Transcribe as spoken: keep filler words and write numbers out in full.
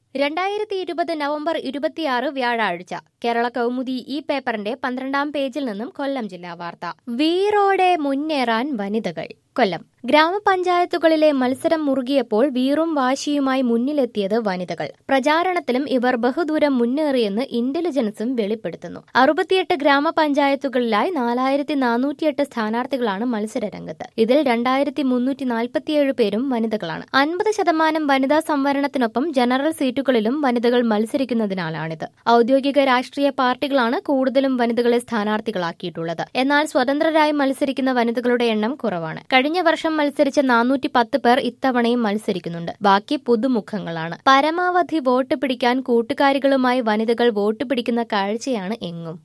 രണ്ടായിരത്തി ഇരുപത് നവംബർ ഇരുപത്തിയാറ് വ്യാഴാഴ്ച കേരള കൗമുദി ഈ പേപ്പറിന്റെ പന്ത്രണ്ടാം പേജിൽ നിന്നും കൊല്ലം ജില്ലാ വാർത്ത. വീറോടെ മുന്നേറാൻ വനിതകൾ. കൊല്ലം ഗ്രാമപഞ്ചായത്തുകളിലെ മത്സരം മുറുകിയപ്പോൾ വീറും വാശിയുമായി മുന്നിലെത്തിയത് വനിതകൾ. പ്രചാരണത്തിലും ഇവർ ബഹുദൂരം മുന്നേറിയെന്ന് ഇന്റലിജൻസും വെളിപ്പെടുത്തുന്നു. അറുപത്തിയെട്ട് ഗ്രാമപഞ്ചായത്തുകളിലായി നാലായിരത്തി നാനൂറ്റിയെട്ട് സ്ഥാനാർത്ഥികളാണ് മത്സരരംഗത്ത്. ഇതിൽ രണ്ടായിരത്തി മുന്നൂറ്റി നാൽപ്പത്തിയേഴ് പേരും വനിതകളാണ്. അൻപത് ശതമാനം വനിതാ സംവരണത്തിനൊപ്പം ജനറൽ സീറ്റുകളിലും വനിതകൾ മത്സരിക്കുന്നതിനാലാണിത്. ഔദ്യോഗിക രാഷ്ട്രീയ പാർട്ടികളാണ് കൂടുതലും വനിതകളെ സ്ഥാനാർത്ഥികളാക്കിയിട്ടുള്ളത്. എന്നാൽ സ്വതന്ത്രരായി മത്സരിക്കുന്ന വനിതകളുടെ എണ്ണം കുറവാണ്. കഴിഞ്ഞ വർഷം മത്സരിച്ച നാനൂറ്റി പത്ത് പേർ ഇത്തവണയും മത്സരിക്കുന്നുണ്ട്. ബാക്കി പുതുമുഖങ്ങളാണ്. പരമാവധി വോട്ട് പിടിക്കാൻ കൂട്ടുകാരികളുമായി വനിതകൾ വോട്ട് പിടിക്കുന്ന കാഴ്ചയാണ് എങ്ങും.